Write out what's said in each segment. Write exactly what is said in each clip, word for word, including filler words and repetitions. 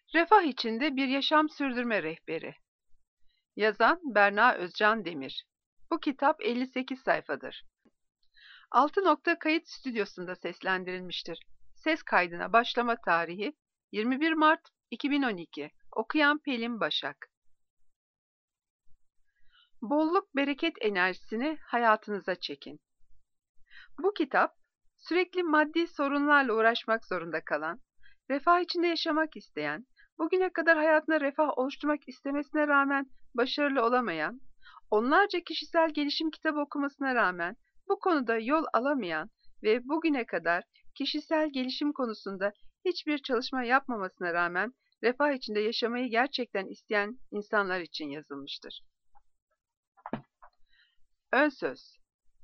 Refah içinde bir yaşam sürdürme rehberi. Yazan Berna Özcan Demir. Bu kitap elli sekiz sayfadır. Altı Nokta Kayıt Stüdyosu'nda seslendirilmiştir. Ses kaydına başlama tarihi yirmi bir Mart iki bin on iki. Okuyan Pelin Başak. Bolluk bereket enerjisini hayatınıza çekin. Bu kitap, sürekli maddi sorunlarla uğraşmak zorunda kalan, refah içinde yaşamak isteyen, bugüne kadar hayatında refah oluşturmak istemesine rağmen başarılı olamayan, onlarca kişisel gelişim kitabı okumasına rağmen bu konuda yol alamayan ve bugüne kadar kişisel gelişim konusunda hiçbir çalışma yapmamasına rağmen refah içinde yaşamayı gerçekten isteyen insanlar için yazılmıştır. Ön söz.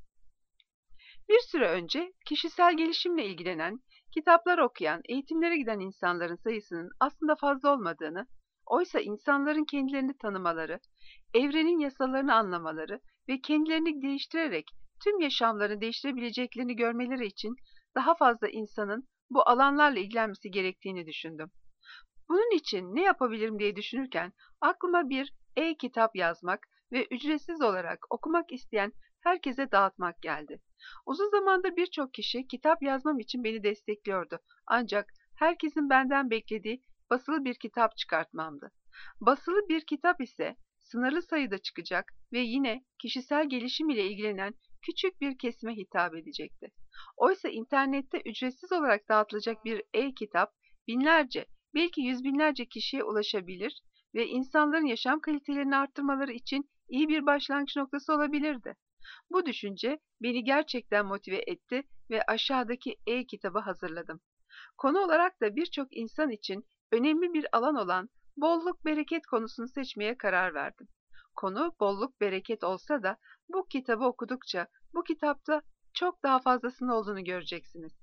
Bir süre önce kişisel gelişimle ilgilenen, kitaplar okuyan, eğitimlere giden insanların sayısının aslında fazla olmadığını, oysa insanların kendilerini tanımaları, evrenin yasalarını anlamaları ve kendilerini değiştirerek tüm yaşamlarını değiştirebileceklerini görmeleri için daha fazla insanın bu alanlarla ilgilenmesi gerektiğini düşündüm. Bunun için ne yapabilirim diye düşünürken aklıma bir e-kitap yazmak ve ücretsiz olarak okumak isteyen herkese dağıtmak geldi. Uzun zamandır birçok kişi kitap yazmam için beni destekliyordu. Ancak herkesin benden beklediği basılı bir kitap çıkartmamdı. Basılı bir kitap ise sınırlı sayıda çıkacak ve yine kişisel gelişim ile ilgilenen küçük bir kesime hitap edecekti. Oysa internette ücretsiz olarak dağıtılacak bir e-kitap binlerce, belki yüz binlerce kişiye ulaşabilir ve insanların yaşam kalitelerini arttırmaları için iyi bir başlangıç noktası olabilirdi. Bu düşünce beni gerçekten motive etti ve aşağıdaki e-kitabı hazırladım. Konu olarak da birçok insan için önemli bir alan olan bolluk bereket konusunu seçmeye karar verdim. Konu bolluk bereket olsa da bu kitabı okudukça bu kitapta çok daha fazlasının olduğunu göreceksiniz.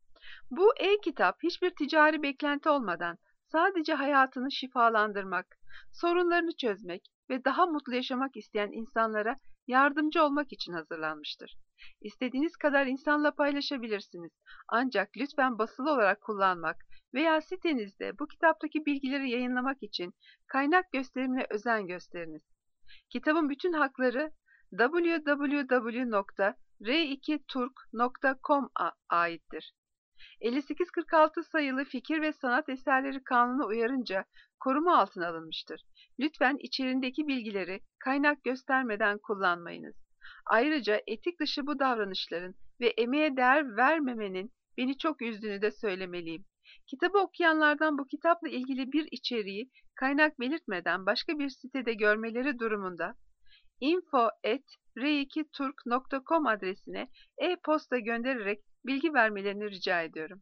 Bu e-kitap hiçbir ticari beklenti olmadan sadece hayatını şifalandırmak, sorunlarını çözmek ve daha mutlu yaşamak isteyen insanlara yardımcı olmak için hazırlanmıştır. İstediğiniz kadar insanla paylaşabilirsiniz. Ancak lütfen basılı olarak kullanmak veya sitenizde bu kitaptaki bilgileri yayınlamak için kaynak gösterimine özen gösteriniz. Kitabın bütün hakları double-u double-u double-u nokta r iki turk nokta com'a aittir. elli sekiz kırk altı sayılı Fikir ve Sanat Eserleri Kanunu uyarınca koruma altına alınmıştır. Lütfen içeriğindeki bilgileri kaynak göstermeden kullanmayınız. Ayrıca etik dışı bu davranışların ve emeğe değer vermemenin beni çok üzdüğünü de söylemeliyim. Kitabı okuyanlardan bu kitapla ilgili bir içeriği kaynak belirtmeden başka bir sitede görmeleri durumunda info at r iki turk nokta com adresine e-posta göndererek bilgi vermelerini rica ediyorum.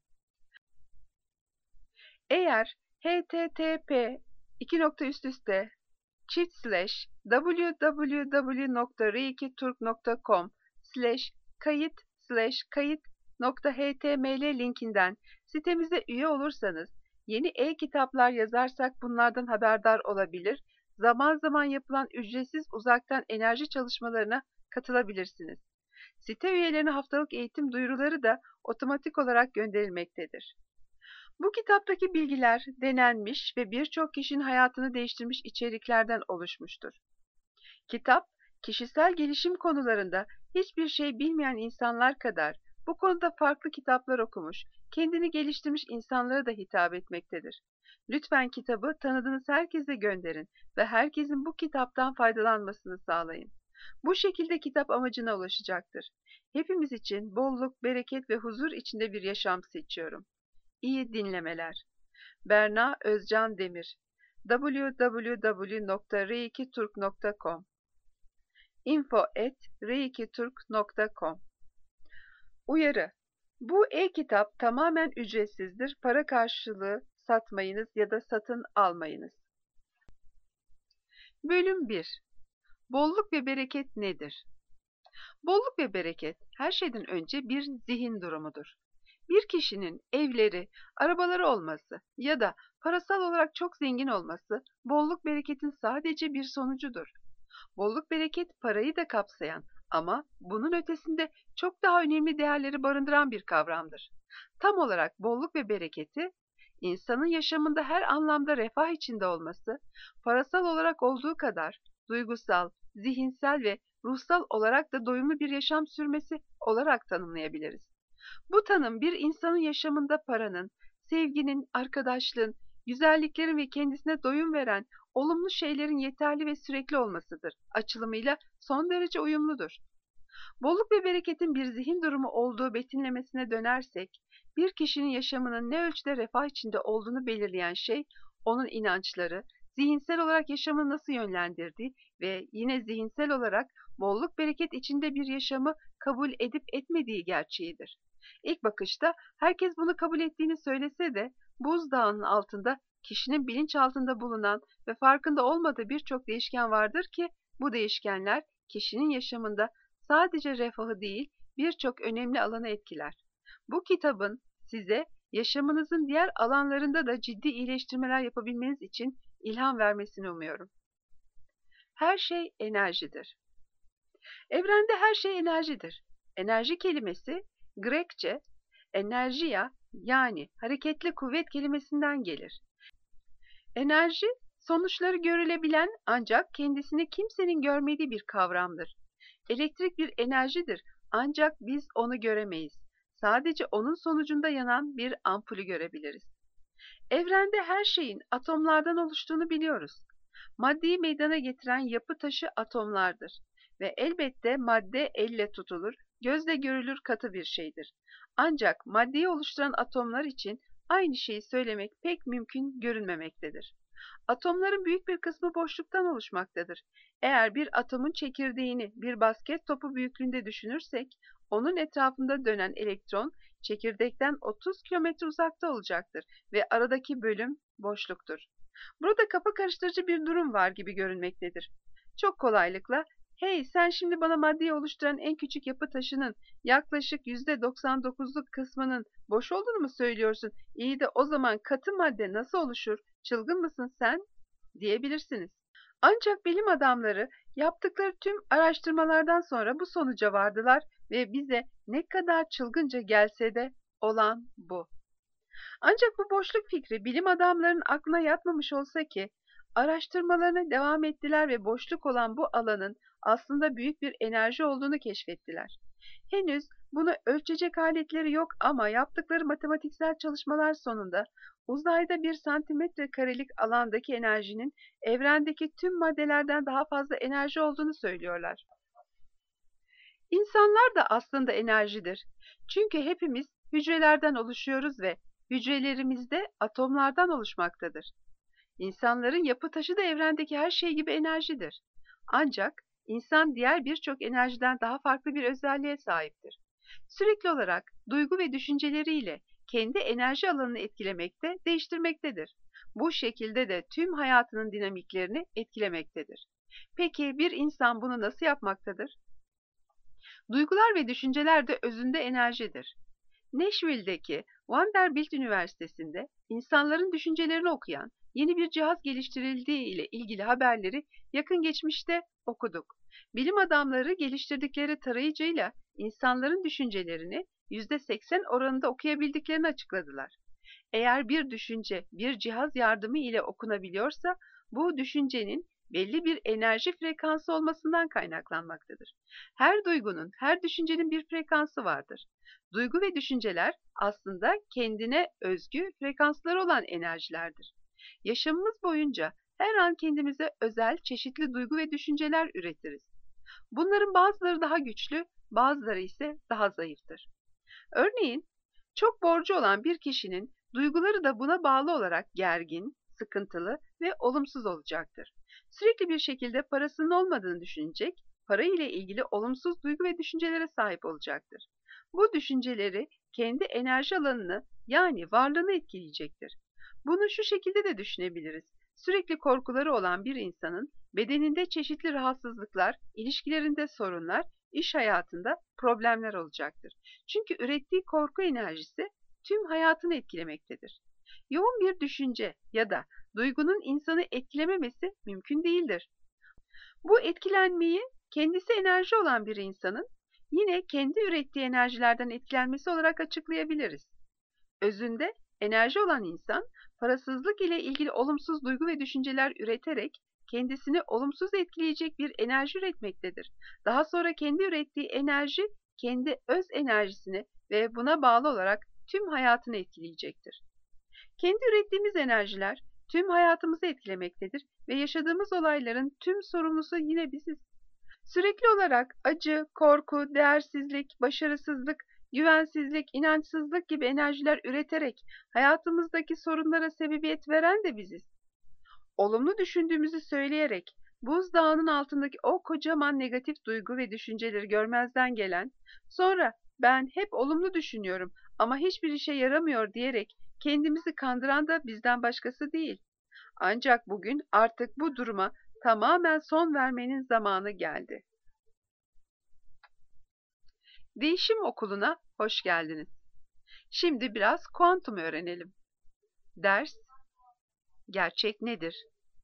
Eğer http iki nokta üst üste çift slash www nokta r iki turk nokta com slash kayıt slash kayıt nokta html linkinden sitemize üye olursanız yeni e-kitaplar yazarsak bunlardan haberdar olabilir, zaman zaman yapılan ücretsiz uzaktan enerji çalışmalarına katılabilirsiniz. Site üyelerine haftalık eğitim duyuruları da otomatik olarak gönderilmektedir. Bu kitaptaki bilgiler denenmiş ve birçok kişinin hayatını değiştirmiş içeriklerden oluşmuştur. Kitap, kişisel gelişim konularında hiçbir şey bilmeyen insanlar kadar bu konuda farklı kitaplar okumuş, kendini geliştirmiş insanlara da hitap etmektedir. Lütfen kitabı tanıdığınız herkese gönderin ve herkesin bu kitaptan faydalanmasını sağlayın. Bu şekilde kitap amacına ulaşacaktır. Hepimiz için bolluk, bereket ve huzur içinde bir yaşam seçiyorum. İyi dinlemeler. Berna Özcan Demir double-u double-u double-u nokta r iki turk nokta com info at r iki turk nokta com Uyarı: Bu e-kitap tamamen ücretsizdir. Para karşılığı satmayınız ya da satın almayınız. Bölüm bir. Bolluk ve bereket nedir? Bolluk ve bereket her şeyden önce bir zihin durumudur. Bir kişinin evleri, arabaları olması ya da parasal olarak çok zengin olması bolluk bereketin sadece bir sonucudur. Bolluk bereket parayı da kapsayan ama bunun ötesinde çok daha önemli değerleri barındıran bir kavramdır. Tam olarak bolluk ve bereketi İnsanın yaşamında her anlamda refah içinde olması, parasal olarak olduğu kadar duygusal, zihinsel ve ruhsal olarak da doyumlu bir yaşam sürmesi olarak tanımlayabiliriz. Bu tanım bir insanın yaşamında paranın, sevginin, arkadaşlığın, güzelliklerin ve kendisine doyum veren olumlu şeylerin yeterli ve sürekli olmasıdır. Açılımıyla son derece uyumludur. Bolluk ve bereketin bir zihin durumu olduğu betimlemesine dönersek, bir kişinin yaşamının ne ölçüde refah içinde olduğunu belirleyen şey, onun inançları, zihinsel olarak yaşamını nasıl yönlendirdiği ve yine zihinsel olarak bolluk bereket içinde bir yaşamı kabul edip etmediği gerçeğidir. İlk bakışta herkes bunu kabul ettiğini söylese de, buzdağının altında kişinin bilinçaltında bulunan ve farkında olmadığı birçok değişken vardır ki, bu değişkenler kişinin yaşamında sadece refahı değil, birçok önemli alanı etkiler. Bu kitabın size yaşamınızın diğer alanlarında da ciddi iyileştirmeler yapabilmeniz için ilham vermesini umuyorum. Her şey enerjidir. Evrende her şey enerjidir. Enerji kelimesi Grekçe enerjiya yani hareketli kuvvet kelimesinden gelir. Enerji, sonuçları görülebilen ancak kendisini kimsenin görmediği bir kavramdır. Elektrik bir enerjidir ancak biz onu göremeyiz. Sadece onun sonucunda yanan bir ampulü görebiliriz. Evrende her şeyin atomlardan oluştuğunu biliyoruz. Maddeyi meydana getiren yapı taşı atomlardır. Ve elbette madde elle tutulur, gözle görülür katı bir şeydir. Ancak maddeyi oluşturan atomlar için aynı şeyi söylemek pek mümkün görünmemektedir. Atomların büyük bir kısmı boşluktan oluşmaktadır. Eğer bir atomun çekirdeğini bir basket topu büyüklüğünde düşünürsek, onun etrafında dönen elektron çekirdekten otuz kilometre uzakta olacaktır ve aradaki bölüm boşluktur. Burada kafa karıştırıcı bir durum var gibi görünmektedir. Çok kolaylıkla, hey sen şimdi bana maddeyi oluşturan en küçük yapı taşının yaklaşık yüzde doksan dokuzluk kısmının boş olduğunu mu söylüyorsun? İyi de o zaman katı madde nasıl oluşur? Çılgın mısın sen? Diyebilirsiniz. Ancak bilim adamları yaptıkları tüm araştırmalardan sonra bu sonuca vardılar ve bize ne kadar çılgınca gelse de olan bu. Ancak bu boşluk fikri bilim adamlarının aklına yatmamış olsa ki, araştırmalarına devam ettiler ve boşluk olan bu alanın aslında büyük bir enerji olduğunu keşfettiler. Henüz bunu ölçecek aletleri yok ama yaptıkları matematiksel çalışmalar sonunda uzayda bir santimetre karelik alandaki enerjinin evrendeki tüm maddelerden daha fazla enerji olduğunu söylüyorlar. İnsanlar da aslında enerjidir. Çünkü hepimiz hücrelerden oluşuyoruz ve hücrelerimiz de atomlardan oluşmaktadır. İnsanların yapı taşı da evrendeki her şey gibi enerjidir. Ancak insan diğer birçok enerjiden daha farklı bir özelliğe sahiptir. Sürekli olarak duygu ve düşünceleriyle kendi enerji alanını etkilemekte, değiştirmektedir. Bu şekilde de tüm hayatının dinamiklerini etkilemektedir. Peki bir insan bunu nasıl yapmaktadır? Duygular ve düşünceler de özünde enerjidir. Nashville'deki Vanderbilt Üniversitesi'nde insanların düşüncelerini okuyan yeni bir cihaz geliştirildiği ile ilgili haberleri yakın geçmişte okuduk. Bilim adamları geliştirdikleri tarayıcıyla insanların düşüncelerini yüzde seksen oranında okuyabildiklerini açıkladılar. Eğer bir düşünce bir cihaz yardımı ile okunabiliyorsa bu düşüncenin belli bir enerji frekansı olmasından kaynaklanmaktadır. Her duygunun, her düşüncenin bir frekansı vardır. Duygu ve düşünceler aslında kendine özgü frekansları olan enerjilerdir. Yaşamımız boyunca her an kendimize özel çeşitli duygu ve düşünceler üretiriz. Bunların bazıları daha güçlü, bazıları ise daha zayıftır. Örneğin, çok borcu olan bir kişinin duyguları da buna bağlı olarak gergin, sıkıntılı ve olumsuz olacaktır. Sürekli bir şekilde parasının olmadığını düşünecek, para ile ilgili olumsuz duygu ve düşüncelere sahip olacaktır. Bu düşünceleri kendi enerji alanını yani varlığını etkileyecektir. Bunu şu şekilde de düşünebiliriz. Sürekli korkuları olan bir insanın bedeninde çeşitli rahatsızlıklar, ilişkilerinde sorunlar, iş hayatında problemler olacaktır. Çünkü ürettiği korku enerjisi tüm hayatını etkilemektedir. Yoğun bir düşünce ya da duygunun insanı etkilememesi mümkün değildir. Bu etkilenmeyi kendisi enerji olan bir insanın yine kendi ürettiği enerjilerden etkilenmesi olarak açıklayabiliriz. Özünde Enerji olan insan, parasızlık ile ilgili olumsuz duygu ve düşünceler üreterek kendisini olumsuz etkileyecek bir enerji üretmektedir. Daha sonra kendi ürettiği enerji kendi öz enerjisini ve buna bağlı olarak tüm hayatını etkileyecektir. Kendi ürettiğimiz enerjiler tüm hayatımızı etkilemektedir ve yaşadığımız olayların tüm sorumlusu yine biziz. Sürekli olarak acı, korku, değersizlik, başarısızlık, güvensizlik, inançsızlık gibi enerjiler üreterek hayatımızdaki sorunlara sebebiyet veren de biziz. Olumlu düşündüğümüzü söyleyerek buzdağının altındaki o kocaman negatif duygu ve düşünceleri görmezden gelen, sonra ben hep olumlu düşünüyorum ama hiçbir işe yaramıyor diyerek kendimizi kandıran da bizden başkası değil. Ancak bugün artık bu duruma tamamen son vermenin zamanı geldi. Değişim Okulu'na hoş geldiniz. Şimdi biraz kuantum öğrenelim. Ders, gerçek nedir?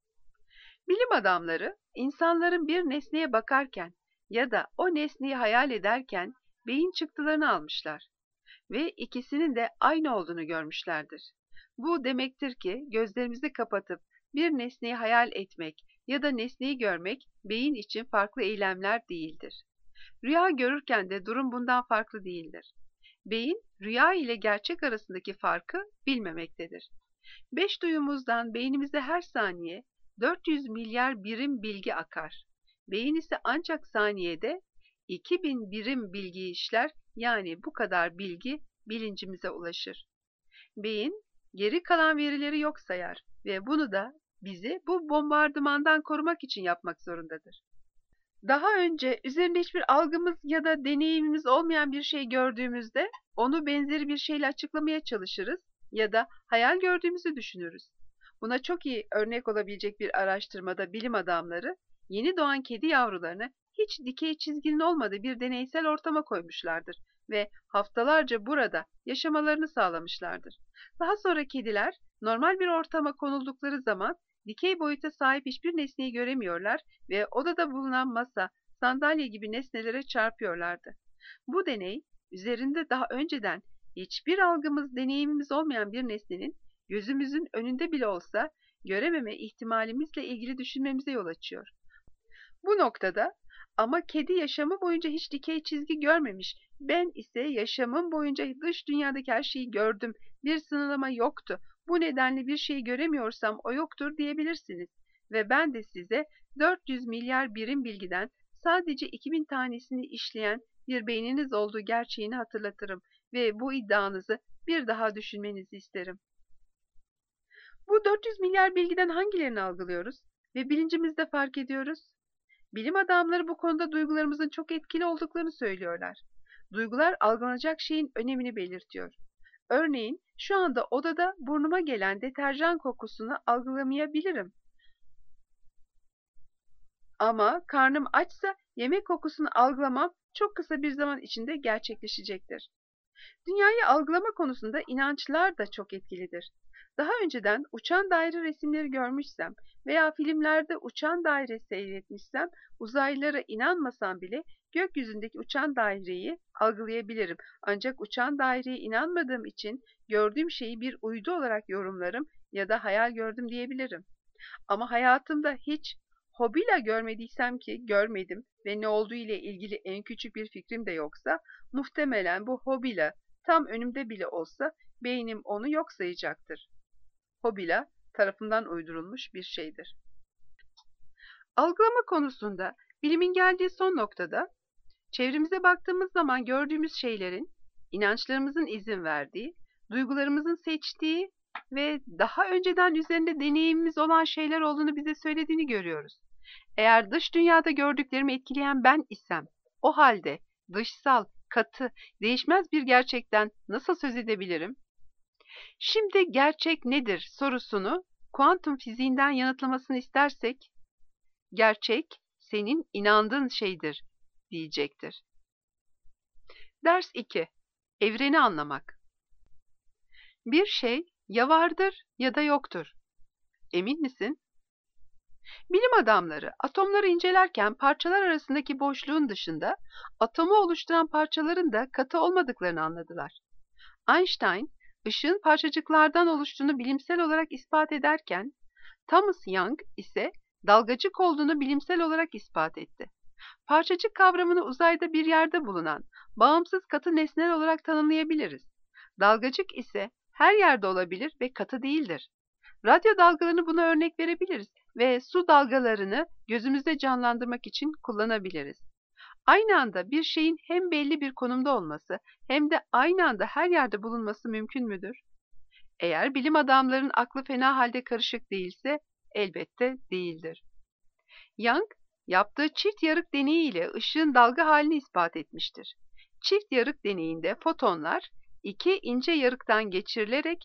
Bilim adamları, insanların bir nesneye bakarken ya da o nesneyi hayal ederken beyin çıktılarını almışlar ve ikisinin de aynı olduğunu görmüşlerdir. Bu demektir ki gözlerimizi kapatıp bir nesneyi hayal etmek ya da nesneyi görmek beyin için farklı eylemler değildir. Rüya görürken de durum bundan farklı değildir. Beyin, rüya ile gerçek arasındaki farkı bilmemektedir. Beş duyumuzdan beynimize her saniye dört yüz milyar birim bilgi akar. Beyin ise ancak saniyede iki bin birim bilgi işler, yani bu kadar bilgi bilincimize ulaşır. Beyin, geri kalan verileri yok sayar ve bunu da bizi bu bombardımandan korumak için yapmak zorundadır. Daha önce üzerinde hiçbir algımız ya da deneyimimiz olmayan bir şey gördüğümüzde onu benzeri bir şeyle açıklamaya çalışırız ya da hayal gördüğümüzü düşünürüz. Buna çok iyi örnek olabilecek bir araştırmada bilim adamları yeni doğan kedi yavrularını hiç dikey çizginin olmadığı bir deneysel ortama koymuşlardır ve haftalarca burada yaşamalarını sağlamışlardır. Daha sonra kediler normal bir ortama konuldukları zaman dikey boyuta sahip hiçbir nesneyi göremiyorlar ve odada bulunan masa, sandalye gibi nesnelere çarpıyorlardı. Bu deney, üzerinde daha önceden hiçbir algımız, deneyimimiz olmayan bir nesnenin gözümüzün önünde bile olsa görememe ihtimalimizle ilgili düşünmemize yol açıyor. Bu noktada ama kedi yaşamı boyunca hiç dikey çizgi görmemiş, ben ise yaşamım boyunca dış dünyadaki her şeyi gördüm, bir sınırlama yoktu, bu nedenle bir şeyi göremiyorsam o yoktur diyebilirsiniz. Ve ben de size dört yüz milyar birim bilgiden sadece iki bin tanesini işleyen bir beyniniz olduğu gerçeğini hatırlatırım ve bu iddianızı bir daha düşünmenizi isterim. Bu dört yüz milyar bilgiden hangilerini algılıyoruz ve bilincimizde fark ediyoruz? Bilim adamları bu konuda duygularımızın çok etkili olduklarını söylüyorlar. Duygular algılanacak şeyin önemini belirtiyor. Örneğin şu anda odada burnuma gelen deterjan kokusunu algılamayabilirim. Ama karnım açsa yemek kokusunu algılamam çok kısa bir zaman içinde gerçekleşecektir. Dünyayı algılama konusunda inançlar da çok etkilidir. Daha önceden uçan daire resimleri görmüşsem veya filmlerde uçan daire seyretmişsem, uzaylılara inanmasam bile gökyüzündeki uçan daireyi algılayabilirim. Ancak uçan daireye inanmadığım için gördüğüm şeyi bir uydu olarak yorumlarım ya da hayal gördüm diyebilirim. Ama hayatımda hiç hobila görmediysem ki görmedim ve ne olduğu ile ilgili en küçük bir fikrim de yoksa, muhtemelen bu hobila tam önümde bile olsa beynim onu yok sayacaktır. Hobila tarafından uydurulmuş bir şeydir. Algılama konusunda bilimin geldiği son noktada, çevremize baktığımız zaman gördüğümüz şeylerin, inançlarımızın izin verdiği, duygularımızın seçtiği ve daha önceden üzerinde deneyimimiz olan şeyler olduğunu bize söylediğini görüyoruz. Eğer dış dünyada gördüklerimi etkileyen ben isem, o halde dışsal, katı, değişmez bir gerçekten nasıl söz edebilirim? Şimdi gerçek nedir sorusunu kuantum fiziğinden yanıtlamasını istersek, gerçek senin inandığın şeydir diyecektir. Ders iki. Evreni anlamak. Bir şey ya vardır ya da yoktur. Emin misin? Bilim adamları atomları incelerken parçalar arasındaki boşluğun dışında atomu oluşturan parçaların da katı olmadıklarını anladılar. Einstein, ışığın parçacıklardan oluştuğunu bilimsel olarak ispat ederken, Thomas Young ise dalgacık olduğunu bilimsel olarak ispat etti. Parçacık kavramını uzayda bir yerde bulunan, bağımsız katı nesneler olarak tanımlayabiliriz. Dalgacık ise her yerde olabilir ve katı değildir. Radyo dalgalarını buna örnek verebiliriz ve su dalgalarını gözümüzde canlandırmak için kullanabiliriz. Aynı anda bir şeyin hem belli bir konumda olması hem de aynı anda her yerde bulunması mümkün müdür? Eğer bilim adamlarının aklı fena halde karışık değilse elbette değildir. Young, yaptığı çift yarık deneyi ile ışığın dalga halini ispat etmiştir. Çift yarık deneyinde fotonlar iki ince yarıktan geçirilerek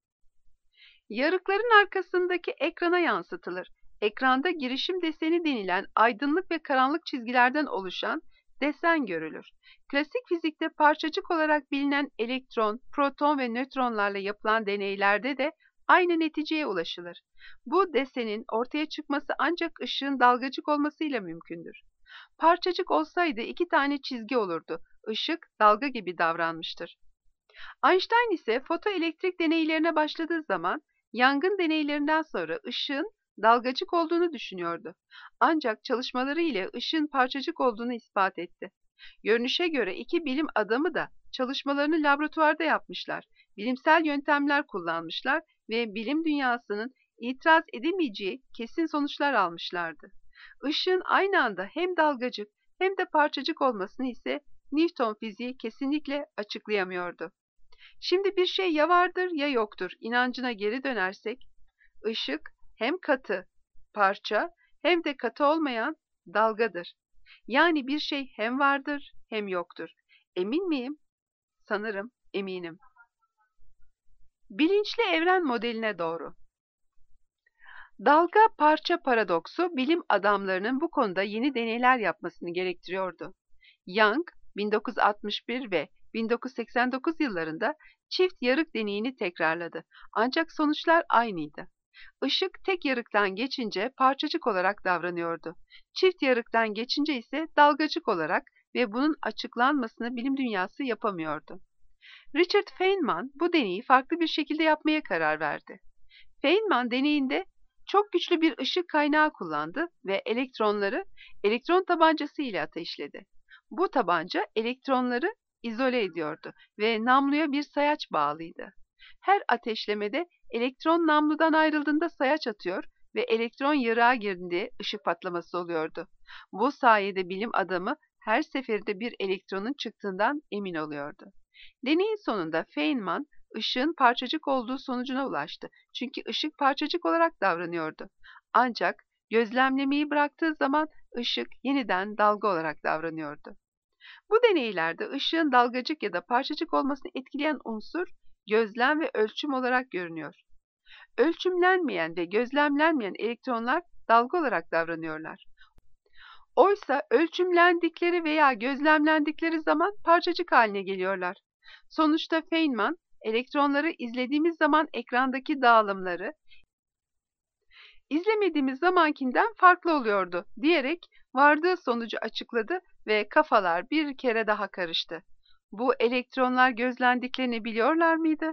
yarıkların arkasındaki ekrana yansıtılır. Ekranda girişim deseni denilen aydınlık ve karanlık çizgilerden oluşan desen görülür. Klasik fizikte parçacık olarak bilinen elektron, proton ve nötronlarla yapılan deneylerde de aynı neticeye ulaşılır. Bu desenin ortaya çıkması ancak ışığın dalgacık olmasıyla mümkündür. Parçacık olsaydı iki tane çizgi olurdu. Işık dalga gibi davranmıştır. Einstein ise fotoelektrik deneylerine başladığı zaman Young'ın deneylerinden sonra ışığın dalgacık olduğunu düşünüyordu. Ancak çalışmaları ile ışığın parçacık olduğunu ispat etti. Görünüşe göre iki bilim adamı da çalışmalarını laboratuvarda yapmışlar, bilimsel yöntemler kullanmışlar ve bilim dünyasının itiraz edemeyeceği kesin sonuçlar almışlardı. Işığın aynı anda hem dalgacık hem de parçacık olmasını ise Newton fiziği kesinlikle açıklayamıyordu. Şimdi bir şey ya vardır ya yoktur inancına geri dönersek, ışık hem katı, parça hem de katı olmayan dalgadır. Yani bir şey hem vardır hem yoktur. Emin miyim? Sanırım eminim. Bilinçli evren modeline doğru. Dalga parça paradoksu bilim adamlarının bu konuda yeni deneyler yapmasını gerektiriyordu. Young, bin dokuz yüz altmış bir ve bin dokuz yüz seksen dokuz yıllarında çift yarık deneyini tekrarladı. Ancak sonuçlar aynıydı. Işık tek yarıktan geçince parçacık olarak davranıyordu. Çift yarıktan geçince ise dalgacık olarak ve bunun açıklanmasını bilim dünyası yapamıyordu. Richard Feynman bu deneyi farklı bir şekilde yapmaya karar verdi. Feynman deneyinde çok güçlü bir ışık kaynağı kullandı ve elektronları elektron tabancası ile ateşledi. Bu tabanca elektronları izole ediyordu ve namluya bir sayaç bağlıydı. Her ateşlemede elektron namludan ayrıldığında sayaç atıyor ve elektron yarığa girdiğinde ışık patlaması oluyordu. Bu sayede bilim adamı her seferinde bir elektronun çıktığından emin oluyordu. Deneyin sonunda Feynman, ışığın parçacık olduğu sonucuna ulaştı. Çünkü ışık parçacık olarak davranıyordu. Ancak gözlemlemeyi bıraktığı zaman ışık yeniden dalga olarak davranıyordu. Bu deneylerde ışığın dalgacık ya da parçacık olmasını etkileyen unsur gözlem ve ölçüm olarak görünüyor. Ölçümlenmeyen ve gözlemlenmeyen elektronlar dalga olarak davranıyorlar. Oysa ölçümlendikleri veya gözlemlendikleri zaman parçacık haline geliyorlar. Sonuçta Feynman, elektronları izlediğimiz zaman ekrandaki dağılımları, izlemediğimiz zamankinden farklı oluyordu diyerek vardığı sonucu açıkladı ve kafalar bir kere daha karıştı. Bu elektronlar gözlendiklerini biliyorlar mıydı?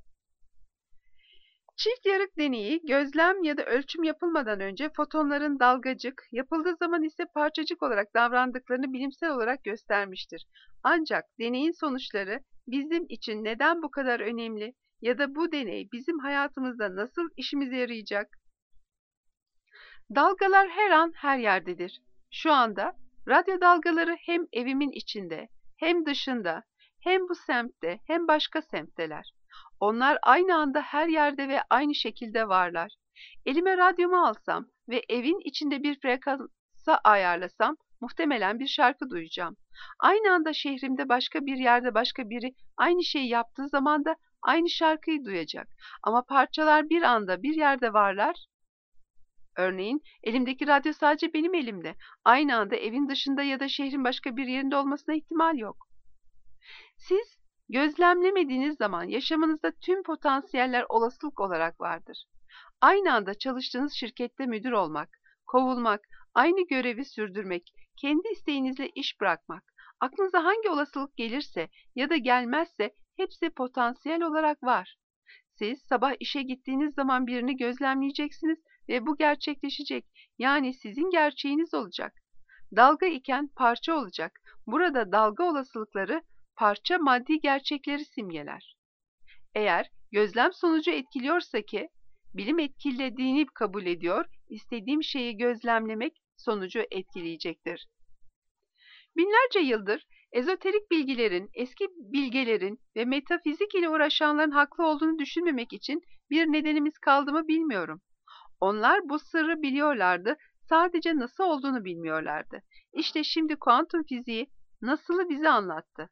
Çift yarık deneyi gözlem ya da ölçüm yapılmadan önce fotonların dalgacık, yapıldığı zaman ise parçacık olarak davrandıklarını bilimsel olarak göstermiştir. Ancak deneyin sonuçları bizim için neden bu kadar önemli ya da bu deney bizim hayatımızda nasıl işimize yarayacak? Dalgalar her an her yerdedir. Şu anda radyo dalgaları hem evimin içinde, hem dışında, hem bu semtte, hem başka semtteler. Onlar aynı anda her yerde ve aynı şekilde varlar. Elime radyomu alsam ve evin içinde bir frekansa ayarlasam muhtemelen bir şarkı duyacağım. Aynı anda şehrimde başka bir yerde başka biri aynı şeyi yaptığı zaman da aynı şarkıyı duyacak. Ama parçalar bir anda bir yerde varlar. Örneğin elimdeki radyo sadece benim elimde. Aynı anda evin dışında ya da şehrin başka bir yerinde olmasına ihtimal yok. Siz gözlemlemediğiniz zaman yaşamınızda tüm potansiyeller olasılık olarak vardır. Aynı anda çalıştığınız şirkette müdür olmak, kovulmak, aynı görevi sürdürmek, kendi isteğinizle iş bırakmak, aklınıza hangi olasılık gelirse ya da gelmezse hepsi potansiyel olarak var. Siz sabah işe gittiğiniz zaman birini gözlemleyeceksiniz ve bu gerçekleşecek. Yani sizin gerçeğiniz olacak. Dalga iken parça olacak. Burada dalga olasılıkları parça maddi gerçekleri simgeler. Eğer gözlem sonucu etkiliyorsa ki, bilim etkilediğini kabul ediyor, istediğim şeyi gözlemlemek sonucu etkileyecektir. Binlerce yıldır ezoterik bilgilerin, eski bilgelerin ve metafizik ile uğraşanların haklı olduğunu düşünmemek için bir nedenimiz kaldı mı bilmiyorum. Onlar bu sırrı biliyorlardı, sadece nasıl olduğunu bilmiyorlardı. İşte şimdi kuantum fiziği nasılı bize anlattı.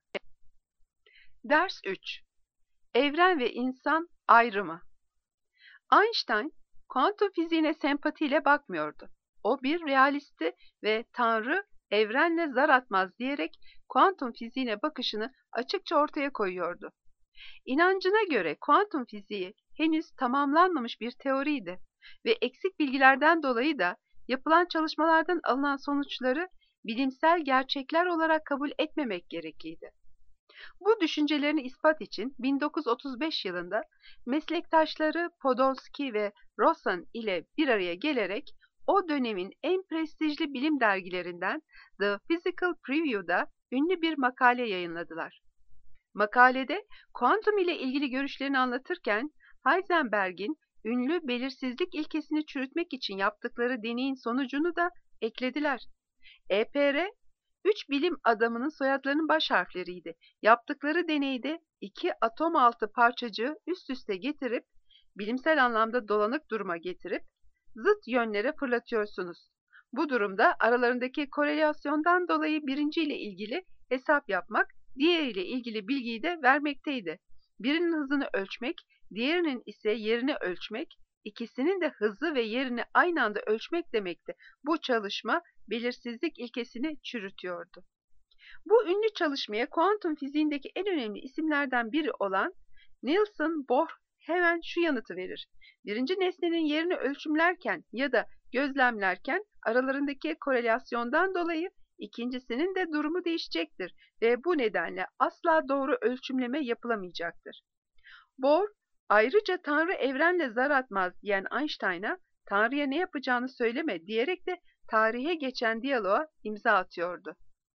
Ders üç. Evren ve insan ayrımı. Einstein, kuantum fiziğine sempatiyle bakmıyordu. O bir realisti ve Tanrı evrenle zar atmaz diyerek kuantum fiziğine bakışını açıkça ortaya koyuyordu. İnancına göre kuantum fiziği henüz tamamlanmamış bir teoriydi ve eksik bilgilerden dolayı da yapılan çalışmalardan alınan sonuçları bilimsel gerçekler olarak kabul etmemek gerekliydi. Bu düşüncelerini ispat için bin dokuz yüz otuz beş yılında meslektaşları Podolsky ve Rosen ile bir araya gelerek o dönemin en prestijli bilim dergilerinden The Physical Preview'da ünlü bir makale yayınladılar. Makalede kuantum ile ilgili görüşlerini anlatırken Heisenberg'in ünlü belirsizlik ilkesini çürütmek için yaptıkları deneyin sonucunu da eklediler. E P R, üç bilim adamının soyadlarının baş harfleriydi. Yaptıkları deneyde iki atom altı parçacığı üst üste getirip, bilimsel anlamda dolanık duruma getirip, zıt yönlere fırlatıyorsunuz. Bu durumda aralarındaki korelasyondan dolayı birinci ile ilgili hesap yapmak, diğeriyle ilgili bilgiyi de vermekteydi. Birinin hızını ölçmek, diğerinin ise yerini ölçmek, ikisinin de hızı ve yerini aynı anda ölçmek demekti. Bu çalışma belirsizlik ilkesini çürütüyordu. Bu ünlü çalışmaya kuantum fiziğindeki en önemli isimlerden biri olan Nielsen Bohr hemen şu yanıtı verir. Birinci nesnenin yerini ölçümlerken ya da gözlemlerken aralarındaki korelasyondan dolayı ikincisinin de durumu değişecektir ve bu nedenle asla doğru ölçümleme yapılamayacaktır. Bohr, ayrıca Tanrı evrenle zar atmaz diyen Einstein'a Tanrı'ya ne yapacağını söyleme diyerek de tarihe geçen diyaloğa imza atıyordu.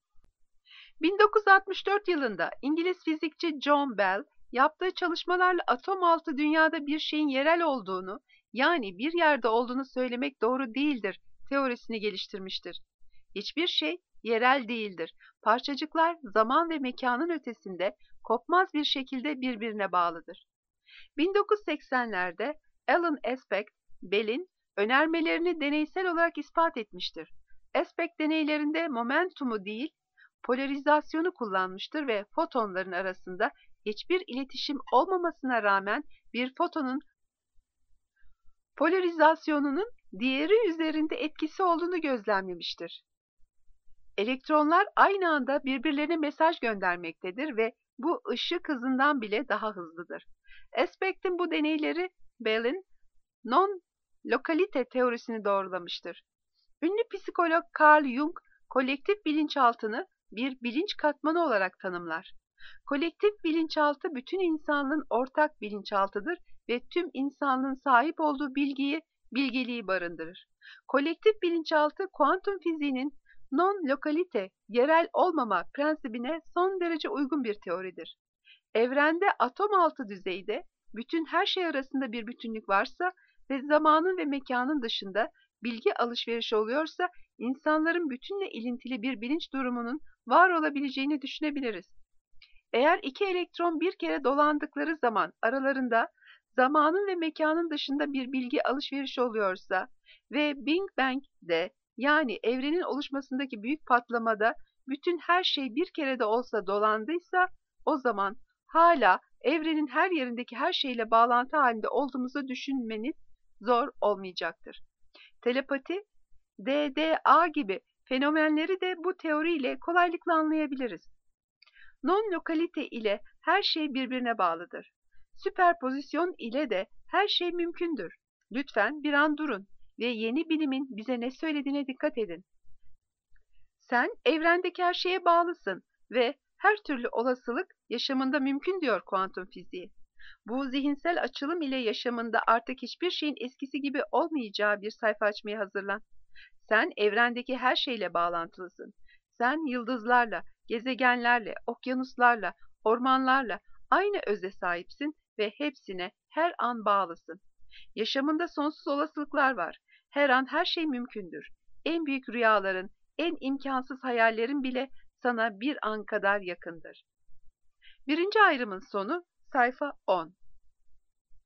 bin dokuz yüz altmış dört yılında İngiliz fizikçi John Bell yaptığı çalışmalarla atom altı dünyada bir şeyin yerel olduğunu, yani bir yerde olduğunu söylemek doğru değildir teorisini geliştirmiştir. Hiçbir şey yerel değildir. Parçacıklar zaman ve mekanın ötesinde kopmaz bir şekilde birbirine bağlıdır. bin dokuz yüz seksenlerde Alan Aspect, Bell'in önermelerini deneysel olarak ispat etmiştir. Aspect deneylerinde momentumu değil, polarizasyonu kullanmıştır ve fotonların arasında hiçbir iletişim olmamasına rağmen bir fotonun polarizasyonunun diğeri üzerinde etkisi olduğunu gözlemlemiştir. Elektronlar aynı anda birbirlerine mesaj göndermektedir ve bu ışık hızından bile daha hızlıdır. Aspect'in bu deneyleri Bell'in non-lokalite teorisini doğrulamıştır. Ünlü psikolog Carl Jung, kolektif bilinçaltını bir bilinç katmanı olarak tanımlar. Kolektif bilinçaltı bütün insanlığın ortak bilinçaltıdır ve tüm insanlığın sahip olduğu bilgiyi, bilgeliği barındırır. Kolektif bilinçaltı kuantum fiziğinin non-lokalite, yerel olmama prensibine son derece uygun bir teoridir. Evrende atom altı düzeyde bütün her şey arasında bir bütünlük varsa ve zamanın ve mekanın dışında bilgi alışverişi oluyorsa insanların bütünle ilintili bir bilinç durumunun var olabileceğini düşünebiliriz. Eğer iki elektron bir kere dolandıkları zaman aralarında zamanın ve mekanın dışında bir bilgi alışverişi oluyorsa ve Big Bang'de, yani evrenin oluşmasındaki büyük patlamada bütün her şey bir kere de olsa dolandıysa, o zaman hala evrenin her yerindeki her şeyle bağlantı halinde olduğumuzu düşünmeniz zor olmayacaktır. Telepati, D D A gibi fenomenleri de bu teoriyle kolaylıkla anlayabiliriz. Non-lokalite ile her şey birbirine bağlıdır. Süperpozisyon ile de her şey mümkündür. Lütfen bir an durun ve yeni bilimin bize ne söylediğine dikkat edin. Sen evrendeki her şeye bağlısın ve Her türlü olasılık yaşamında mümkün diyor kuantum fiziği. Bu zihinsel açılım ile yaşamında artık hiçbir şeyin eskisi gibi olmayacağı bir sayfa açmaya hazırlan. Sen evrendeki her şeyle bağlantılısın. Sen yıldızlarla, gezegenlerle, okyanuslarla, ormanlarla aynı öze sahipsin ve hepsine her an bağlısın. Yaşamında sonsuz olasılıklar var. Her an her şey mümkündür. En büyük rüyaların, en imkansız hayallerin bile sana bir an kadar yakındır. Birinci ayrımın sonu sayfa on.